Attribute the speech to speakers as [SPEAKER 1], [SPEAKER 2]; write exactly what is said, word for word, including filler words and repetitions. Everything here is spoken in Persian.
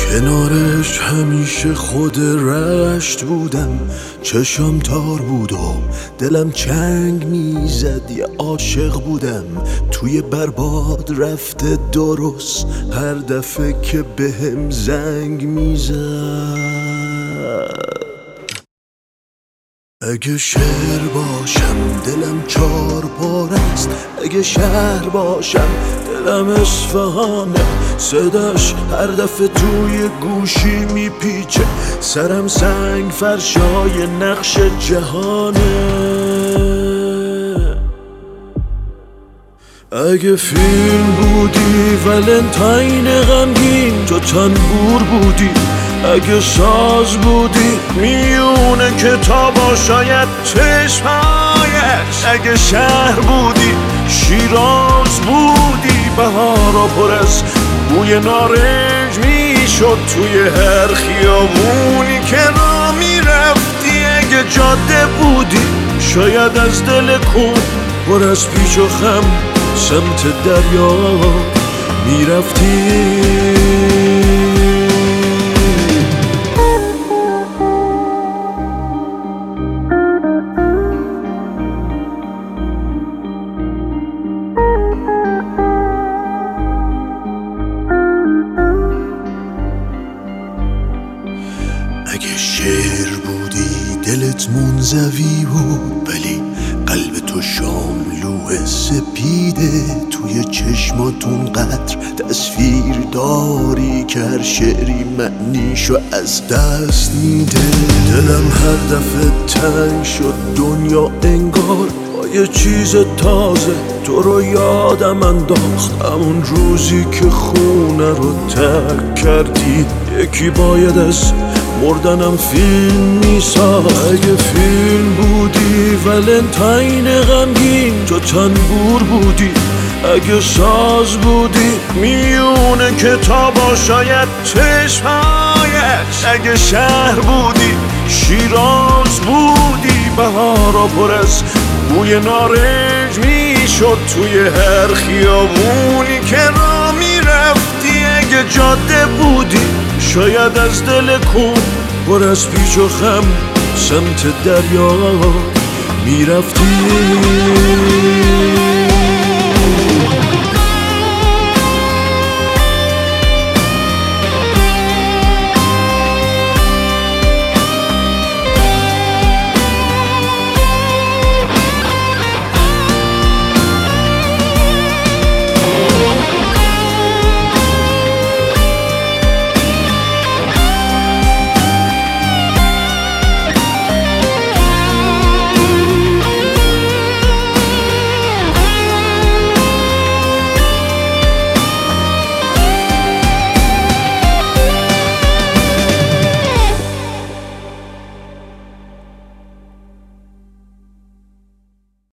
[SPEAKER 1] کنارش همیشه خود رشت بودم، چشم تار بود و دلم چنگ میزد، یه عاشق بودم توی برباد رفته درست هر دفعه که بهم زنگ میزد. اگه شعر باشم دلم چار پار است، اگه شهر باشم دلم اصفهانه، صداش هر دفعه توی گوشی میپیچه، سرم سنگ فرشای نقش جهانه. اگه فیلم بودی ولنتاین غمگین تو تنبور بودی، اگه ساز بودی میونه کتابا شاید چشمایش، اگه شهر بودی شیراز بودی بهارا پر از بوی نارنج میشد توی هر خیابونی که را میرفتی، اگه جاده بودی شاید از دل کون پر از پیچ و خم سمت دریا میرفتی. اگه شعر بودی دلت منزوی بود، ولی قلب تو شاملو سپیده، توی چشماتون قطر تصویر داری که هر شعری معنیشو از دست میده. دلم هر دفعه تنگ شد دنیا انگار با یه چیز تازه تو رو یادم انداخت، همون روزی که خونه رو ترک کردی، یکی باید از مردنم فیلم میساخت. اگه فیلم بودی ولنتاین غمگین تو تنبور بودی، اگه ساز بودی میونه کتابا شاید چشمایش، اگه شهر بودی شیراز بودی بهارا پر از بوی نارنج میشد توی هر خیابونی که را میرفتی، اگه جاده بودی شاید از دل کون پر از پیچ و خم سمت دریا میرفتی.